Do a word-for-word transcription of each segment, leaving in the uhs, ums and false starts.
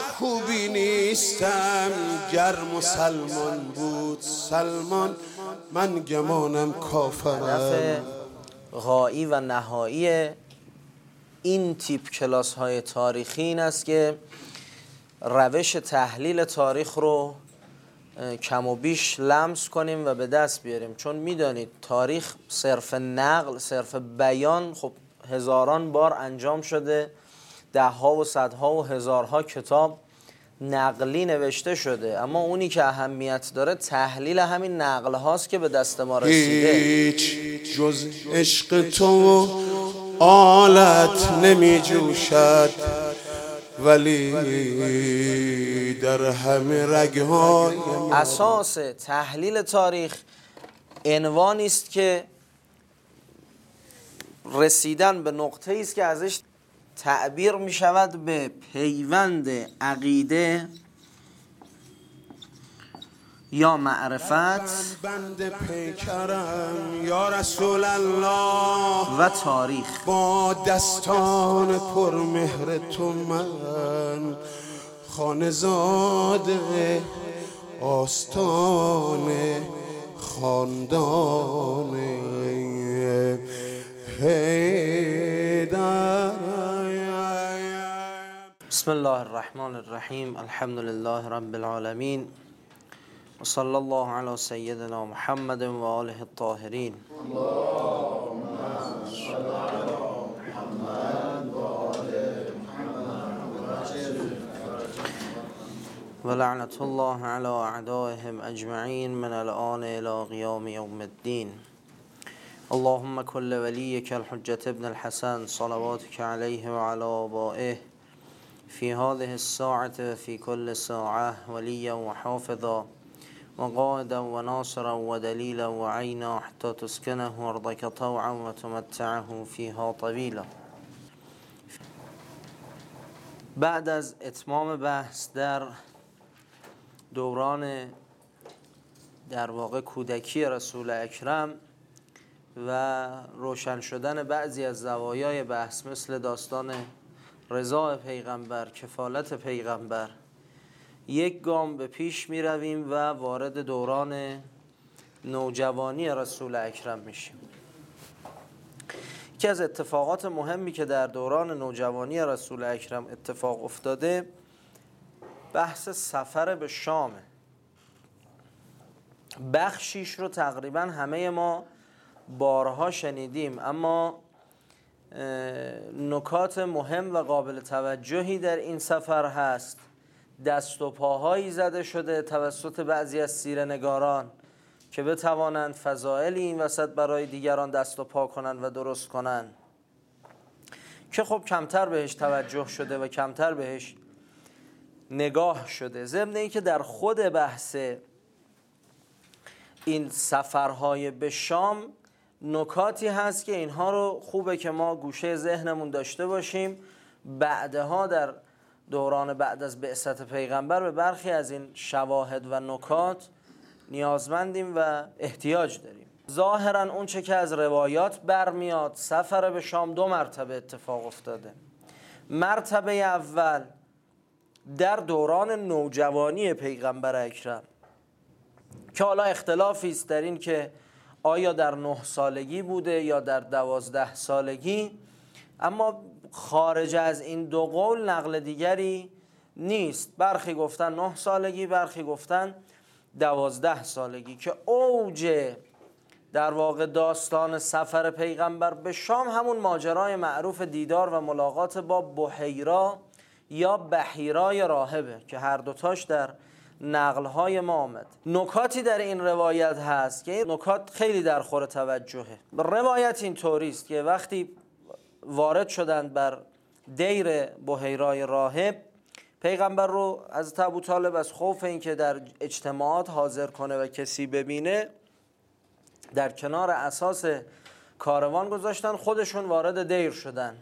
خوبی نیستم، گر مسلمان بود سلمان من گمانم کافرم. هدف غایی و نهایی این تیپ کلاس های تاریخی این است که روش تحلیل تاریخ رو کم و بیش لمس کنیم و به دست بیاریم، چون میدانید تاریخ صرف نقل، صرف بیان خب هزاران بار انجام شده، ده ها و صدها و هزارها کتاب نقلی نوشته شده، اما اونی که اهمیت داره تحلیل همین نقل هاست که به دست ما رسیده. هیچ جز عشق تو آلت نمی جوشد، ولی در همه رگهای اساس تحلیل تاریخ عنوانی است که رسیدن به نقطه است که ازش تعبیر می شود به پیوند عقیده یا معرفت بند پیکرم یا رسول الله و تاریخ. با دستان پرمهر تو من خانزاده آستان خاندان حیدر. بسم الله الرحمن الرحیم. الحمد لله رب العالمین و صلی الله علی سیدنا محمد و آله الطاهرین. اللهم صل علی محمد و آل و لعنت الله علی اعدائهم اجمعین من الآن الى قیام یوم الدین. اللهم كل وليك الحجة ابن الحسن صلواتك عليه وعلى آبائه في هذه الساعة في كل ساعة وليا وحافظا وقائدا وناصرا ودليلا وعينا حتى تسكنه أرضك طوعا وتمتعه فيها طويلا. بعد از اتمام بحث در دوران در واقع کودکی رسول اکرم و روشن شدن بعضی از زوایای بحث مثل داستان رضا پیغمبر، کفالت پیغمبر، یک گام به پیش می رویم و وارد دوران نوجوانی رسول اکرم میشیم. یکی از اتفاقات مهمی که در دوران نوجوانی رسول اکرم اتفاق افتاده بحث سفر به شامه. بخشیش رو تقریبا همه ما بارها شنیدیم، اما نکات مهم و قابل توجهی در این سفر هست. دست و پاهایی زده شده توسط بعضی از سیره‌نگاران که بتوانند فضائلی این وسط برای دیگران دست و پا کنند و درست کنند که خب کمتر بهش توجه شده و کمتر بهش نگاه شده. ضمن این که در خود بحث این سفرهای به شام نکاتی هست که اینها رو خوبه که ما گوشه ذهنمون داشته باشیم. بعدها در دوران بعد از بعثت پیغمبر به برخی از این شواهد و نکات نیازمندیم و احتیاج داریم. ظاهرا اون چه که از روایات برمیاد، سفر به شام دو مرتبه اتفاق افتاده. مرتبه اول در دوران نوجوانی پیغمبر اکرم که حالا اختلافی است در این که آیا در نه سالگی بوده یا در دوازده سالگی، اما خارج از این دو قول نقل دیگری نیست. برخی گفتن نه سالگی، برخی گفتن دوازده سالگی، که اوج در واقع داستان سفر پیغمبر به شام همون ماجرای معروف دیدار و ملاقات با بحیرا یا بحیرای راهبه که هر دوتاش در نقل‌های ما آمد. نکاتی در این روایت هست که این نکات خیلی در خور توجهه. روایت این طوری است که وقتی وارد شدند بر دیر بحیرای راهب، پیغمبر رو از ابوطالب از خوف اینکه در اجتماعات حاضر کنه و کسی ببینه در کنار اساس کاروان گذاشتن، خودشون وارد دیر شدن.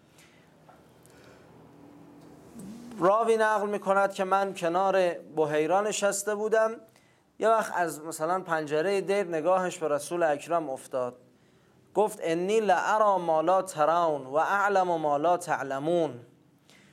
راوی نقل میکند که من کنار بحیرا نشسته بودم، یه وقت از مثلا پنجره دیر نگاهش به رسول اکرم افتاد، گفت انی لارا ما لا ترون و اعلم ما لا تعلمون.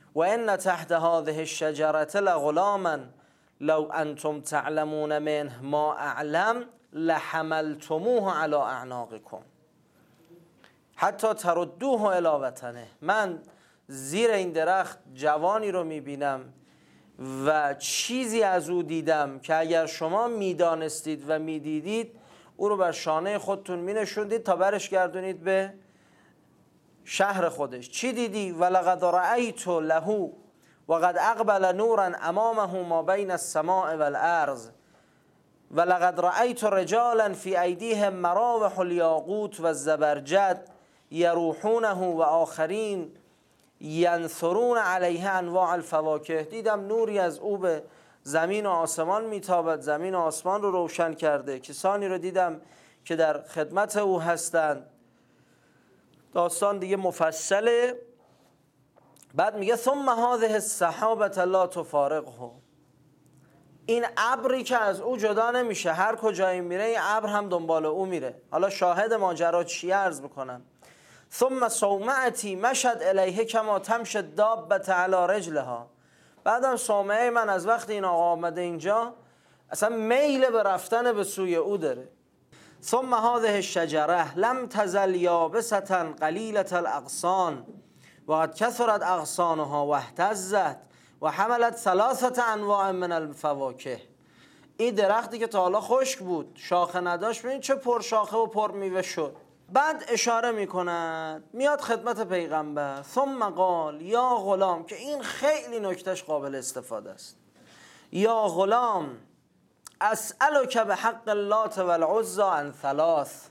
و ان تحت هذه الشجره لغلاما لو انتم تعلمون منه ما اعلم لحملتموه علی اعناقکم حتی تردوه الی وطنه. من زیر این درخت جوانی رو میبینم و چیزی از او دیدم که اگر شما میدانستید و میدیدید او رو بر شانه خودتون مینشوندید تا برش گردونید به شهر خودش. چی دیدی؟ ولقد رأیت له وقد اقبل نورا امامه ما بین السماء والارض ولقد رأیت رجالا فی ایدیهم مراوح الیاقوت و الزبرجد یروحونه و آخرین ینثرون علیه انواع الفواکه. دیدم نوری از او به زمین و آسمان میتابد، زمین و آسمان رو روشن کرده. کسانی رو دیدم که در خدمت او هستند. داستان دیگه مفصله. بعد میگه ثم هذه السحابة لا تفارقه. این ابری که از او جدا نمیشه، هر کجایی میره این ابر هم دنبال او میره. حالا شاهد ماجرا چی عرض بکنم؟ ثم صومعتی مشد الیه کما تمشی الدابة علی رجلها. بعدم صومعه من از وقتی این آقا آمده اینجا اصلا میل به رفتن به سوی او داره. ثم هذه الشجره لم تزل یابسة قلیلة الاغصان وقد کثرت اغصانها واهتزت و حملت ثلاثه انواع من الفواکه. این درختی که تا حالا خشک بود، شاخه نداشت، ببین چه پر شاخه و پر میوه شد. بعد اشاره میکند، میاد خدمت پیغمبر. ثم قال یا غلام، که این خیلی نکتش قابل استفاده است. یا غلام اسألک بحق اللات والعزى عن ثلاث.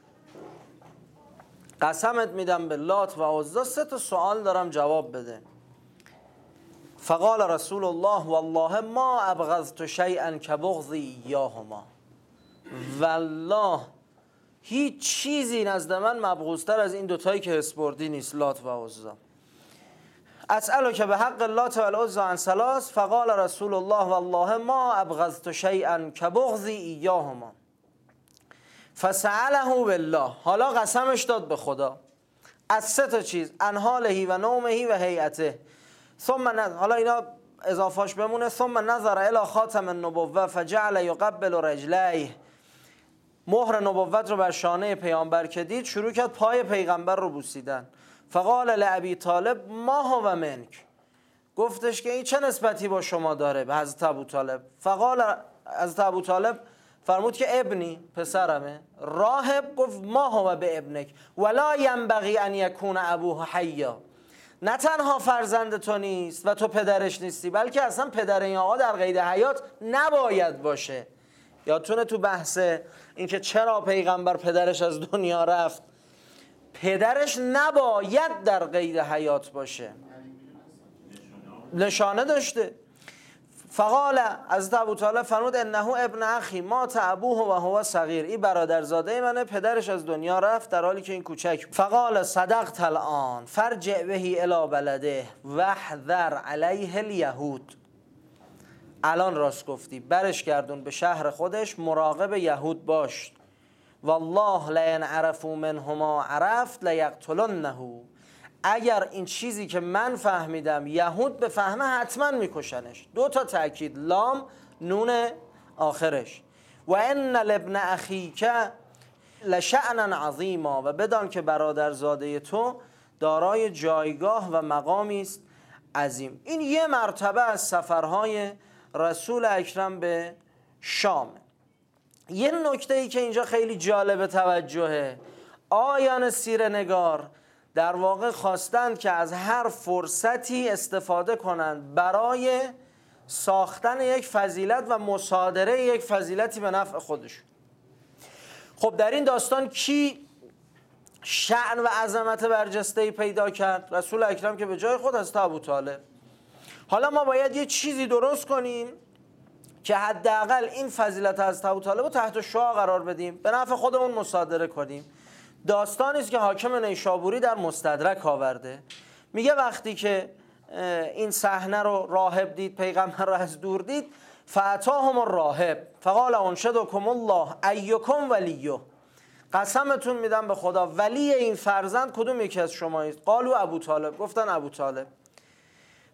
قسمت میدم به لات و عزا، سه تا سوال دارم جواب بده. فقال رسول الله والله ما ابغضت شیئا کبغضی ایاهما. والله هیچ چیزی نزد من مبغوض‌تر از این دوتایی که اسپردی نیست، لات و عزا. اسألک بحق اللات والعزى عن ثلاث. فقال رسول الله والله ما ابغضت شیئا کبغضی ایاهما. فسأله بالله. حالا قسمش داد به خدا از سه تا چیز، عن حاله و نومه و هیئته. ثم نظر، حالا اینا اضافاش بمونه. ثم نظر الی خاتم النبوه فجعل یقبل رجلیه. مهر نبوت رو بر شانه پیامبر که دید، شروع کرد پای پیغمبر رو بوسیدن. فقال لابی طالب ما هو منک. گفتش که این چه نسبتی با شما داره به حضرت ابو طالب؟ فقال حضرت ابو طالب فرمود که ابنی، پسرمه. راهب گفت ما هو به ابنک ولا ینبغی ان یکون ابوه حیا. نه تنها فرزند تو نیست و تو پدرش نیستی، بلکه اصلا پدر این آقا در قید حیات نباید باشه. یادتونه تو بحث اینکه چرا پیغمبر پدرش از دنیا رفت، پدرش نباید در قید حیات باشه، نشانه داشته. فقال حضرت ابوطالب فرمود انه ابن اخی مات ابوه و هو صغیر. این برادرزاده منه، پدرش از دنیا رفت در حالی که این کوچک. فقال صدقت الان فرجع بهی الی بلده واحذر علیه الیهود. الان راست گفتی، برش گردون به شهر خودش، مراقب یهود باش. والله لئن عرفوا منه ما عرفت لیقتلنه. اگر این چیزی که من فهمیدم یهود به فهمه حتما میکشنش. دو تا تأکید، لام نون آخرش. و ان لابن اخیک لشأنا عظیما. و بدان که برادرزاده تو دارای جایگاه و مقامی است عظیم. این یه مرتبه از سفرهای رسول اکرم به شام. یه نکته ای که اینجا خیلی جالب توجهه، آیان سیره نگار در واقع خواستند که از هر فرصتی استفاده کنند برای ساختن یک فضیلت و مصادره یک فضیلتی به نفع خودشون. خب در این داستان کی شأن و عظمت برجسته‌ای پیدا کرد؟ رسول اکرم که به جای خود از ابوطالب. حالا ما باید یه چیزی درست کنیم که حداقل این فضیلت از ابوطالب رو تحت شعاع قرار بدیم، به نفع خودمون مصادره کنیم. داستانی است که حاکم نیشابوری در مستدرک آورده. میگه وقتی که این صحنه رو راهب دید، پیغمبر رو از دور دید، فاتاهم الراهب فقال انشدکم الله ایکم ولیه. قسمتون میدم به خدا ولی این فرزند کدوم یکی از شما است؟ قالوا ابوطالب. گفتن ابوطالب.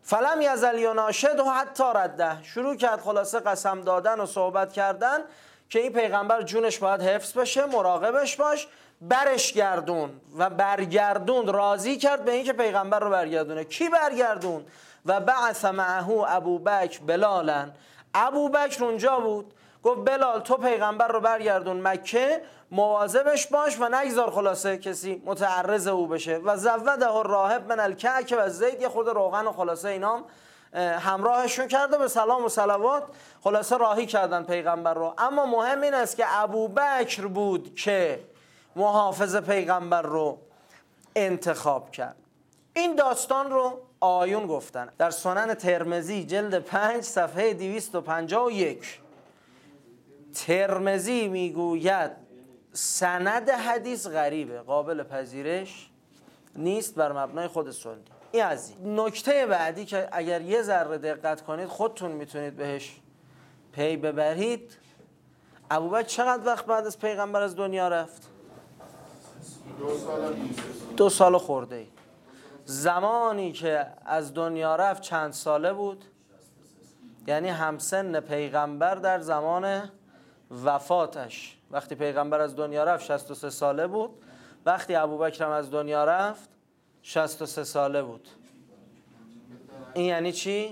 فلم یزل یناشد و حتی رده، شروع کرد خلاصه قسم دادن و صحبت کردن که این پیغمبر جونش باید حفظ بشه، مراقبش باش. برش گردون و برگردون، راضی کرد به این که پیغمبر رو برگردونه. کی برگردون؟ و بعث معه ابو بکر بلالا، ابو بکر اونجا بود، گفت بلال تو پیغمبر رو برگردون مکه، مواظبش باش و نگذار خلاصه کسی متعرض او بشه. و زوده الراهب من الکعک و زید، یه خود روغن و خلاصه اینام همراهشون کرده، به سلام و صلوات خلاصه راهی کردن پیغمبر رو. اما مهم این است که ابو بکر بود که محافظ پیغمبر رو انتخاب کرد. این داستان رو آیون گفتن در سنن ترمذی جلد پنج صفحه دویست و پنجاه و یک. ترمذی میگوید سند حدیث غریبه، قابل پذیرش نیست بر مبنای خود سنی. این از این. نکته بعدی که اگر یه ذره دقت کنید خودتون میتونید بهش پی ببرید، ابوبکر چقدر وقت بعد از پیغمبر از دنیا رفت؟ دو سال دو سال خورده ای. زمانی که از دنیا رفت چند ساله بود؟ یعنی همسن پیغمبر در زمان وفاتش. وقتی پیغمبر از دنیا رفت شصت و سه ساله بود، وقتی ابوبکر هم از دنیا رفت شصت و سه ساله بود. این یعنی چی؟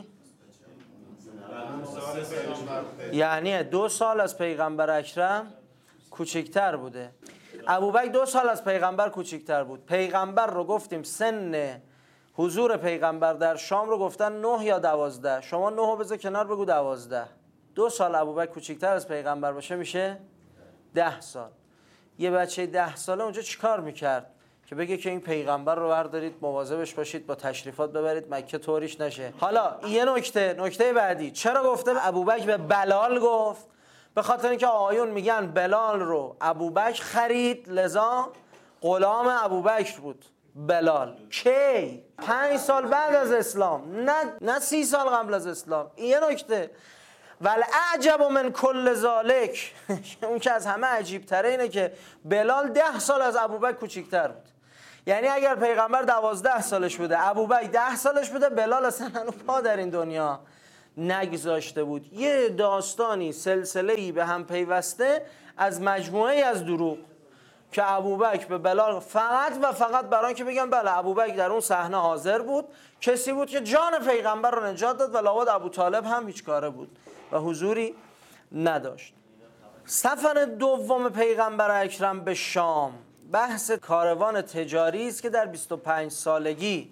یعنی دو سال از پیغمبر اکرم کوچکتر بوده. ابوبکر دو سال از پیغمبر کوچکتر بود. پیغمبر رو گفتیم سن حضور پیغمبر در شام رو گفتن نه یا دوازده، شما نه رو بذار کنار بگو دوازده. دو سال ابوبکر کوچکتر از پیغمبر باشه میشه ده سال. یه بچه ده ساله اونجا چیکار میکرد که بگه که این پیغمبر رو بردارید مواظبش باشید، با تشریفات ببرید مکه طوریش نشه؟ حالا یه نکته نکته بعدی، چرا گفته ابوبکر به بلال گفت؟ به خاطر اینکه آیون میگن بلال رو ابوبکر خرید، لذا غلام ابوبکر بود بلال. کی؟ پنج سال بعد از اسلام، نه نه سی سال قبل از اسلام. این یه نکته. والاعجب من کل ذالک، اون که از همه عجیب تره اینه که بلال ده سال از ابوبکر کوچیک‌تر بود. یعنی اگر پیغمبر دوازده سالش بوده، ابوبکر ده سالش بوده، بلال اصلا هنوز پا در این دنیا نگذاشته بود. یه داستانی سلسله‌ای به هم پیوسته از مجموعه از دروغ که ابوبکر به بلال فقط و فقط برای اینکه بگم بله ابوبکر در اون صحنه حاضر بود، کسی بود که جان پیغمبر رو نجات داد و لابد ابوطالب هم هیچ کاره بود و حضوری نداشت. سفر دوم پیغمبر اکرم به شام بحث کاروان تجاری است که در بیست و پنج سالگی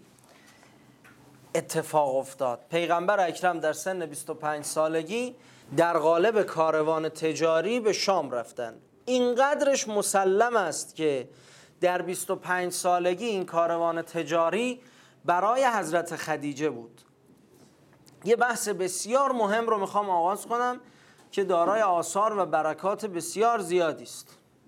اتفاق افتاد. پیغمبر اکرم در سن بیست و پنج سالگی در قالب کاروان تجاری به شام رفتند. اینقدرش مسلم است که در بیست و پنج سالگی این کاروان تجاری برای حضرت خدیجه بود. یه بحث بسیار مهم رو میخوام آغاز کنم که دارای آثار و برکات بسیار زیادی است.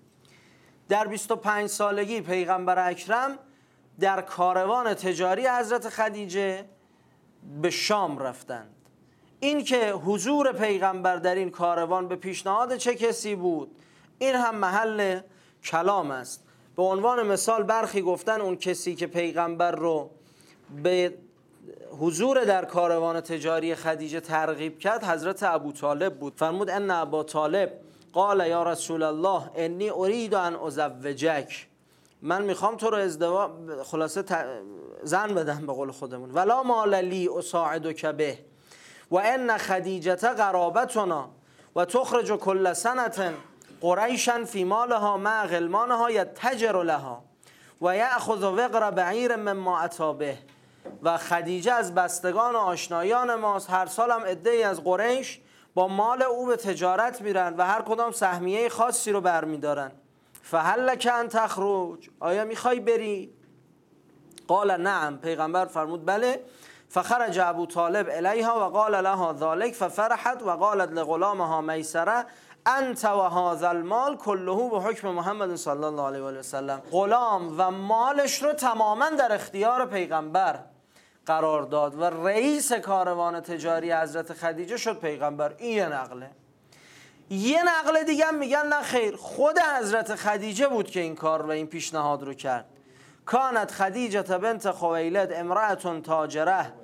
در بیست و پنج سالگی پیغمبر اکرم در کاروان تجاری حضرت خدیجه به شام رفتند. این که حضور پیغمبر در این کاروان به پیشنهاد چه کسی بود، این هم محل کلام است. به عنوان مثال برخی گفتن اون کسی که پیغمبر رو به حضور در کاروان تجاری خدیجه ترغیب کرد حضرت ابوطالب بود. فرمود ان ابوطالب قال یا رسول الله انی ارید ان ازوجک، من میخوام تو رو ازدواج خلاصه زن بدم به قول خودمون، ولا مال لی اساعدک به و ان خدیجه قرابتنا و تخرج کل سنه قریشا فی مالها مع غلمانها یتجر لها و یأخذ وقر بعیر مما اتی به، و خدیجه از بستگان و آشنایان ماست، هر سال هم عده‌ای از قریش با مال او به تجارت میرن و هر کدام سهمیه خاصی رو برمیدارن. فهل لک ان تخرج، آیا میخوای بری؟ قال نعم، پیغمبر فرمود بله. فخرج ابوطالب الیها و قال لها ذلك ففرحت و قالت لغلامها میسره انت و هذا المال كله به حکم محمد صلی الله علیه و سلم. غلام و مالش رو تماما در اختیار پیغمبر قرار داد و رئیس کاروان تجاری حضرت خدیجه شد پیغمبر. این یه نقله. یه نقله دیگه میگن نه خیر، خود حضرت خدیجه بود که این کار و این پیشنهاد رو کرد. کانت خدیجه بنت خویلد امرأة تاجره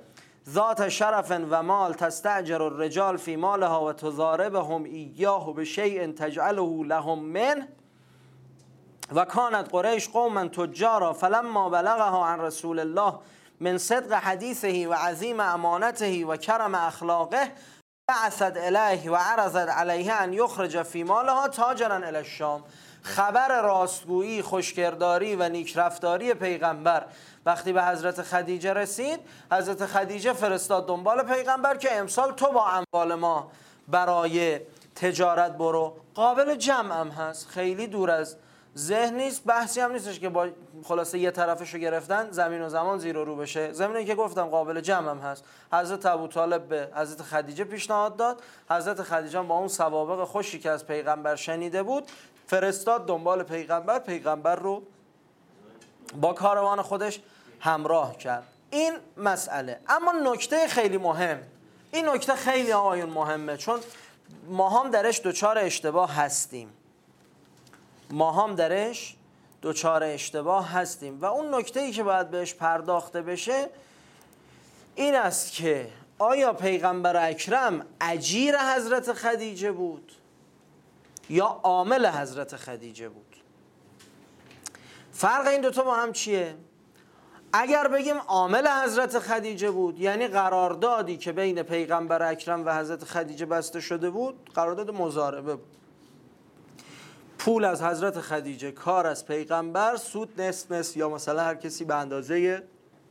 ذات شرف و مال تستأجر الرجال فی مالها و تضاربهم ایاه بشیء تجعله لهم منه و کانت قریش قوما تجارا فلما بلغها عن رسول الله من صدق حدیثه و عظیم امانته و کرم اخلاقه بعثت الیه و عرضت علیه ان یخرج فی مالها تاجرا الی الشام. خبر راستگویی، خوشکرداری و نیکرفتاری پیغمبر وقتی به حضرت خدیجه رسید، حضرت خدیجه فرستاد دنبال پیغمبر که امسال تو با اموال ما برای تجارت برو. قابل جمع هم هست، خیلی دور از ذهن نیست، بحثی هم نیستش که با خلاصه یه طرفشو گرفتن زمین و زمان زیر و رو بشه. زمینی که گفتم قابل جمع هم هست. حضرت ابوطالب به حضرت خدیجه پیشنهاد داد، حضرت خدیجه با اون سوابق خوشی که از پیغمبر شنیده بود فرستاد دنبال پیغمبر، پیغمبر رو با کاروان خودش همراه کرد. این مسئله. اما نکته خیلی مهم، این نکته خیلی آقایون مهمه، چون ما هم درش دوچار اشتباه هستیم ما هم درش دوچار اشتباه هستیم و اون نکته‌ای که باید بهش پرداخته بشه این است که آیا پیغمبر اکرم اجیر حضرت خدیجه بود یا عامل حضرت خدیجه بود؟ فرق این دوتا با هم چیه؟ اگر بگیم عامل حضرت خدیجه بود، یعنی قراردادی که بین پیغمبر اکرم و حضرت خدیجه بسته شده بود قرارداد مضاربه بود، پول از حضرت خدیجه، کار از پیغمبر، سود نصف نصف یا مثلا هر کسی به اندازه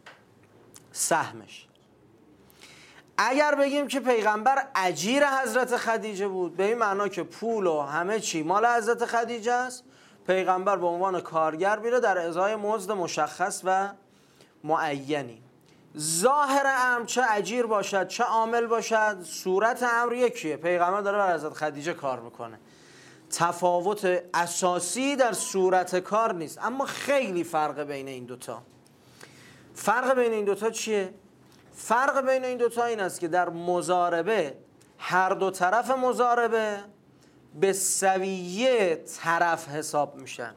سهمش. اگر بگیم که پیغمبر اجیر حضرت خدیجه بود، به این معنا که پول و همه چی مال حضرت خدیجه است، پیغمبر به عنوان کارگر میره در ازای مزد مشخص و معینی. ظاهر امر چه اجیر باشد چه عامل باشد، صورت امر یکیه، پیغمبر داره بر حضرت خدیجه کار میکنه. تفاوت اساسی در صورت کار نیست، اما خیلی فرق بین این دوتا. فرق بین این دوتا چیه؟ فرق بین این دوتا این است که در مضاربه هر دو طرف مضاربه به سویه طرف حساب میشن.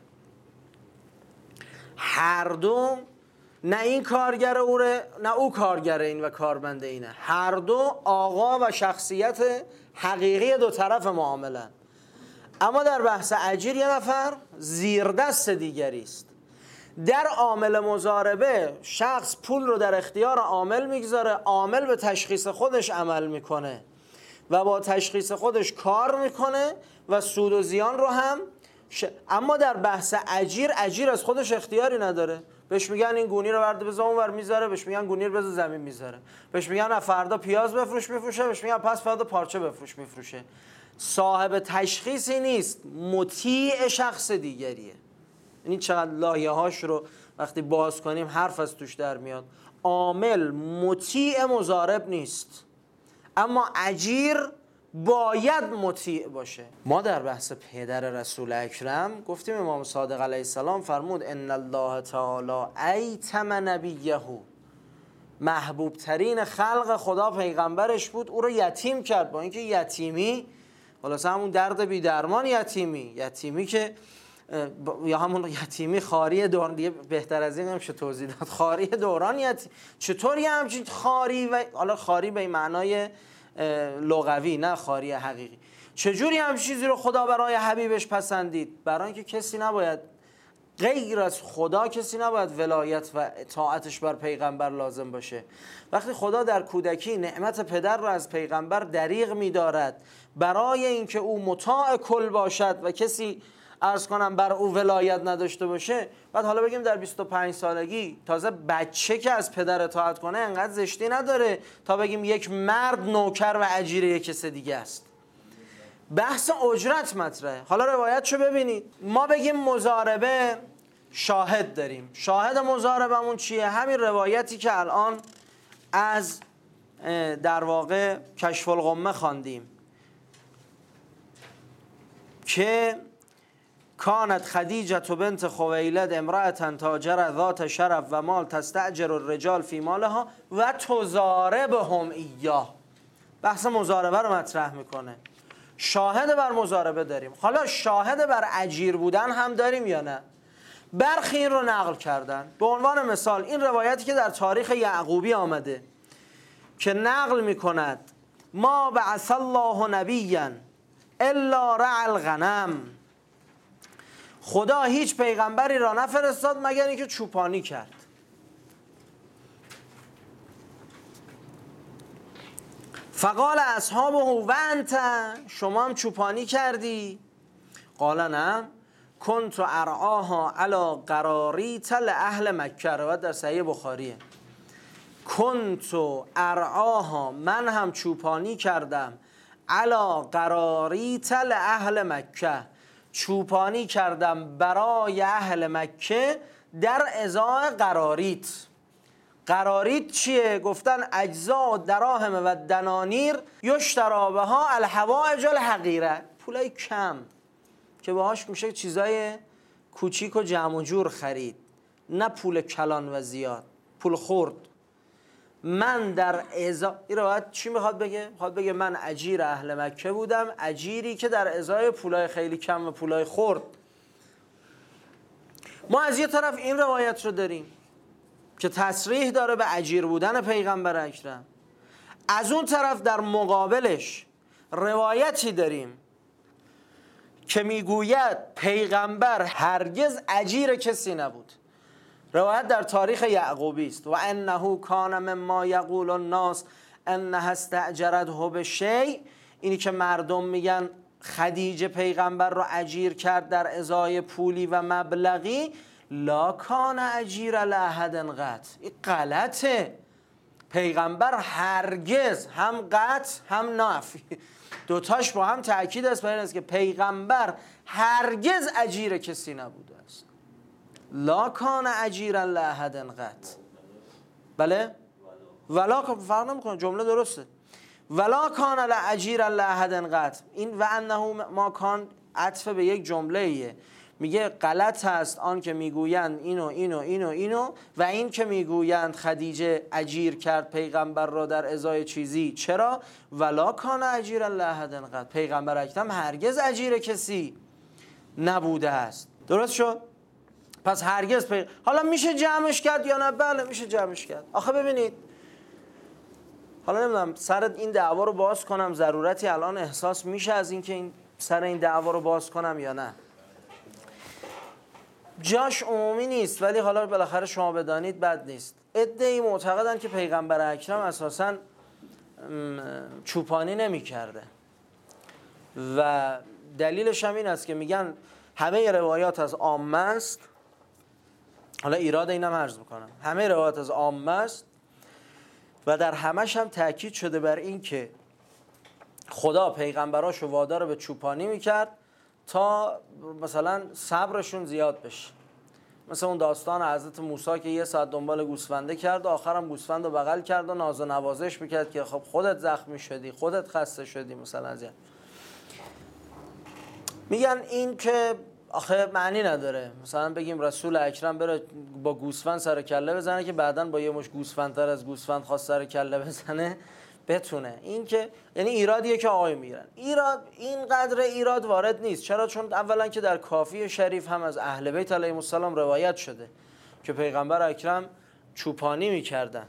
هر دو، نه این کارگر اوره نه او کارگر این و کارمند اینه، هر دو آقا و شخصیت حقیقی دو طرف معاملن. اما در بحث اجیر یه نفر زیر دست دیگری است. در عامل مضاربه شخص پول رو در اختیار عامل میگذاره، عامل به تشخیص خودش عمل میکنه و با تشخیص خودش کار میکنه و سود و زیان رو هم ش... اما در بحث اجیر، اجیر از خودش اختیاری نداره. بهش میگن این گونی رو برده بذار اونور میذاره، بهش میگن گونی رو بذار زمین میذاره، بهش میگن فردا پیاز بفروش میفروشه، بهش میگن پس فردا پارچه بفروش میفروشه. صاحب تشخیصی نیست، مطیع شخص دیگریه. یعنی چقدر لایه‌هاش رو وقتی باز کنیم حرف از توش در میاد. عامل مطیع مضارب نیست، اما اجیر باید مطیع باشه. ما در بحث پدر رسول اکرم گفتیم امام صادق علیه السلام فرمود ان الله تعالی ایتم نبیه، محبوب ترین خلق خدا پیغمبرش بود، او رو یتیم کرد. با اینکه یتیمی خلاص همون درد بی درمان یتیمی، یتیمی که یا همون یتیمی خاری دوران، دیگه بهتر از این نمیشه توضیح داد، خاری دوران یتیم. چطوری همچین خاری و حالا خاری به معنای لغوی نه خاری حقیقی، چجوری همچین چیزی رو خدا برای حبیبش پسندید؟ برای اینکه کسی نباید غیر از خدا، کسی نباید ولایت و اطاعتش بر پیغمبر لازم باشه. وقتی خدا در کودکی نعمت پدر رو از پیغمبر دریغ می‌دارد برای اینکه او مطاع کل باشد و کسی عرض کنم بر او ولایت نداشته باشه، بعد حالا بگیم در بیست و پنج سالگی تازه بچه که از پدر اطاعت کنه انقدر زشتی نداره تا بگیم یک مرد نوکر و اجیر یک کس دیگه است. بحث اجرت مطرحه. حالا روایتشو ببینید. ما بگیم مضاربه شاهد داریم، شاهد مضاربمون چیه؟ همین روایتی که الان از در واقع کشف الغمه خواندیم که کانت خدیجه بنت خویلد امرأة تاجر ذات شرف و مال تستأجر الرجال فی مالها و تضاربهم ایاه. بحث مضاربه رو مطرح میکنه. شاهد بر مضاربه داریم، حالا شاهد بر اجیر بودن هم داریم یا نه؟ برخی این رو نقل کردن. به عنوان مثال این روایتی که در تاریخ یعقوبی آمده که نقل میکند ما بعث الله نبیا الا رعى الغنم، خدا هیچ پیغمبری را نفرستاد مگر اینکه چوپانی کرد. فقال اصحابه و انت، شما هم چوپانی کردی؟ قال نعم کنت ارعاها علی قراریط لاهل مکه، روایت در صحیح بخاریه. کنت ارعاها، من هم چوپانی کردم، علی قراریط لاهل مکه، چوپانی کردم برای اهل مکه در ازای قراریط. قراریط چیه؟ گفتن اجزاء و دراهم و دنانیر یشتری بها الحوائج الحقیره، پولای کم که باهاش میشه چیزای کوچیک و جمع و جور خرید، نه پول کلان و زیاد، پول خرد. من در ازا، این روایت چی میخواد بگه؟ میخواد بگه من اجیر اهل مکه بودم، اجیری که در ازای پولای خیلی کم و پولای خرد. ما از یه طرف این روایت رو داریم که تصریح داره به اجیر بودن پیغمبر اکرم، از اون طرف در مقابلش روایتی داریم که میگوید پیغمبر هرگز اجیر کسی نبود. روایت در تاریخ یعقوبی است. و انه کان مما یقول الناس انها استاجرته بشیء، اینی که مردم میگن خدیجه پیغمبر رو اجیر کرد در ازای پولی و مبلغی، لا کان اجیر لاحد قط، این غلطه. پیغمبر هرگز هم قط هم نفی، دوتاش با هم تأکید است بر این است که پیغمبر هرگز اجیر کسی نبوده است. لا کان اجیرا لاحد قط، بله؟ ولا فرق نمیکنه، جمله درسته. ولا کان اجیرا لاحد قط، این و انه ما کان عطف به یک جمله ایه، میگه غلط هست آن که میگویند اینو اینو اینو اینو و این که میگویند خدیجه اجیر کرد پیغمبر را در ازای چیزی. چرا؟ ولا کان اجیرا لاحد قط، پیغمبر اکرم هرگز اجیر کسی نبوده است. درست شد؟ پس هرگز پی... حالا میشه جمعش کرد یا نه؟ بله میشه جمعش کرد. آخه ببینید، حالا نمیدونم سر این دعوا رو باز کنم، ضرورتی الان احساس میشه از اینکه این سر این دعوا رو باز کنم یا نه؟ جاش عمومی نیست ولی حالا بالاخره شما بدانید بد نیست. عده‌ای معتقدن که پیغمبر اکرم اساساً چوپانی نمی کرده و دلیلش هم این است که میگن همه روایات از عامه است. حالا ایراد اینم عرض میکنم، همه روایات از عامه است و در همش هم تاکید شده بر این که خدا پیغمبراشو وادار به چوپانی میکرد تا مثلا صبرشون زیاد بشه. مثل اون داستان حضرت موسی که یه ساعت دنبال گوسفنده کرد و آخرم گوسفند رو بغل کرد و ناز و نوازش میکرد که خب خودت زخمی شدی، خودت خسته شدی مثلا. از میگن این که آخه معنی نداره مثلا بگیم رسول اکرم بره با گوسفند سر کله بزنه که بعداً با یه مش گوسفندتر از گوسفند خواست سر کله بزنه بتونه. این که یعنی ایرادیه که آقای میگیرن. ایراد این قدر ایراد وارد نیست. چرا؟ چون اولا که در کافی شریف هم از اهل بیت علیهم السلام روایت شده که پیغمبر اکرم چوپانی میکردن.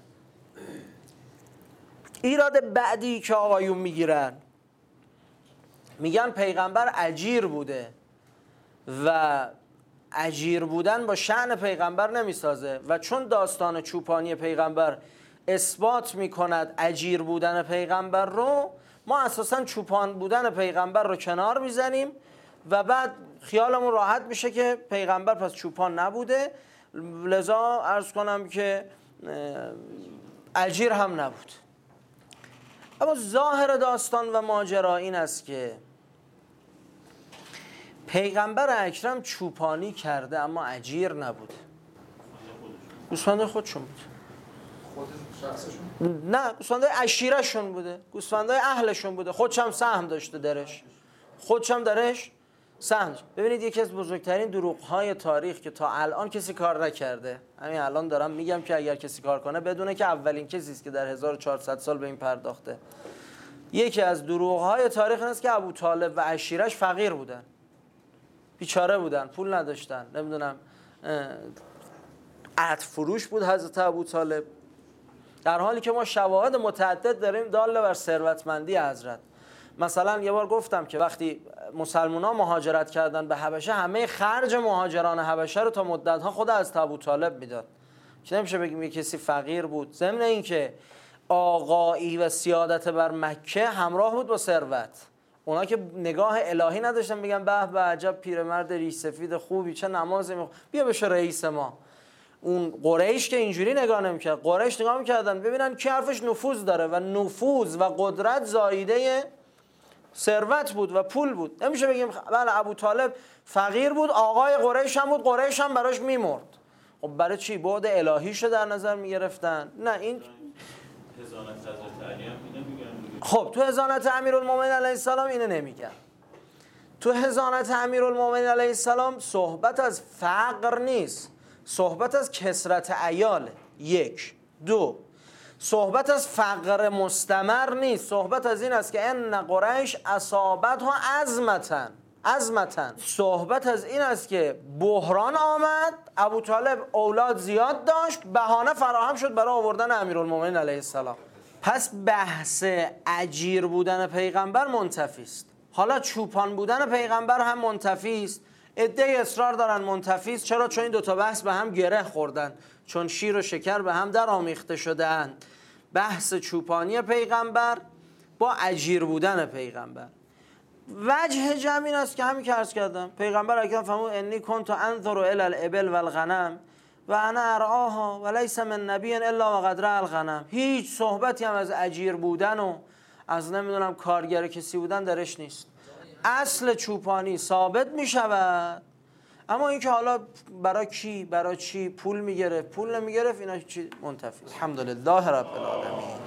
ایراد بعدی که آقایون میگیرن، میگن پیغمبر اجیر بوده و اجیر بودن با شأن پیغمبر نمیسازه و چون داستان چوپانی پیغمبر اثبات میکند اجیر بودن پیغمبر رو، ما اساسا چوپان بودن پیغمبر رو کنار میزنیم و بعد خیالمون راحت میشه که پیغمبر پس چوپان نبوده، لذا عرض کنم که اجیر هم نبود. اما ظاهر داستان و ماجرا این است که پیغمبر اکرم چوپانی کرده اما اجیر نبوده. گوسفند خودشون بود. خود شخصشون؟ نه، گوسفندای عشیرهشون بوده، گوسفندای اهلشون بوده. خودش هم سهم داشته درش، خودش هم درش سهم داشته. ببینید یکی از بزرگترین دروغ‌های تاریخ که تا الان کسی کار نکرده، همین الان دارم میگم که اگر کسی کار کنه بدونه که اولین کسی است که در هزار و چهارصد سال به این پرداخته. یکی از دروغ‌های تاریخ این است که ابو طالب و عشیرش فقیر بودن، بیچاره بودن، پول نداشتن. نمیدونم عطر فروش بود حضرت ابو طالب، در حالی که ما شواهد متعدد داریم داله بر ثروتمندی حضرت. مثلا یه بار گفتم که وقتی مسلمان‌ها مهاجرت کردن به حبشه، همه خرج مهاجران حبشه رو تا مدت‌ها خود از ابوطالب میداد، که نمیشه بگیم یه کسی فقیر بود. ضمن اینکه آقایی و سیادت بر مکه همراه بود با ثروت. اونا که نگاه الهی نداشتن بگن به به عجب پیرمرد ریش سفید خوبی، چه نمازی میخونه، بیا بشه رئیس ما. اون قریش که اینجوری نگاه نمیکرد، قریش نگاه میکردن ببینن کی حرفش نفوذ داره، و نفوذ و قدرت زاییده ثروت بود و پول بود. نمیشه بگیم بله ابوطالب فقیر بود، آقای قریش هم بود، قریش هم براش میمرد. خب برای چی؟ بعد الهیشو در نظر میگرفتن؟ نه این هزانت حضرت علی هم اینو میگن. خب تو هزانت امیرالمومنین علیه السلام اینو نمیگن. تو هزانت امیرالمومنین علیه السلام صحبت از فقر نیست، صحبت از کثرت عیاله. یک. دو، صحبت از فقر مستمر نیست، صحبت از این است که ان قریش اصابتها عظمتن عظمتن صحبت از این است که بحران آمد، ابوطالب اولاد زیاد داشت، بهانه فراهم شد برای آوردن امیرالمومنین علیه السلام. پس بحث اجیر بودن پیغمبر منتفی است. حالا چوپان بودن پیغمبر هم منتفی است. عده‌ای اصرار دارن منتفی است. چرا؟ چون این دوتا بحث به هم گره خوردن، چون شیر و شکر به هم در آمیخته شده‌اند. بحث چوپانی پیغمبر با اجیر بودن پیغمبر. وجه جمع این است که همین که عرض کردم، پیغمبر اکرم فرمود انی کنت انظر الی الابل والغنم و انا ارعاها و لیس من نبی الا وقد رأى الغنم. هیچ صحبتی هم از اجیر بودن و از نمیدونم کارگر کسی بودن درش نیست. اصل چوپانی ثابت می شود، اما اینکه حالا برای کی برای چی پول میگرفت پول نمیگرفت اینا چی منتفی. الحمدلله رب العالمین.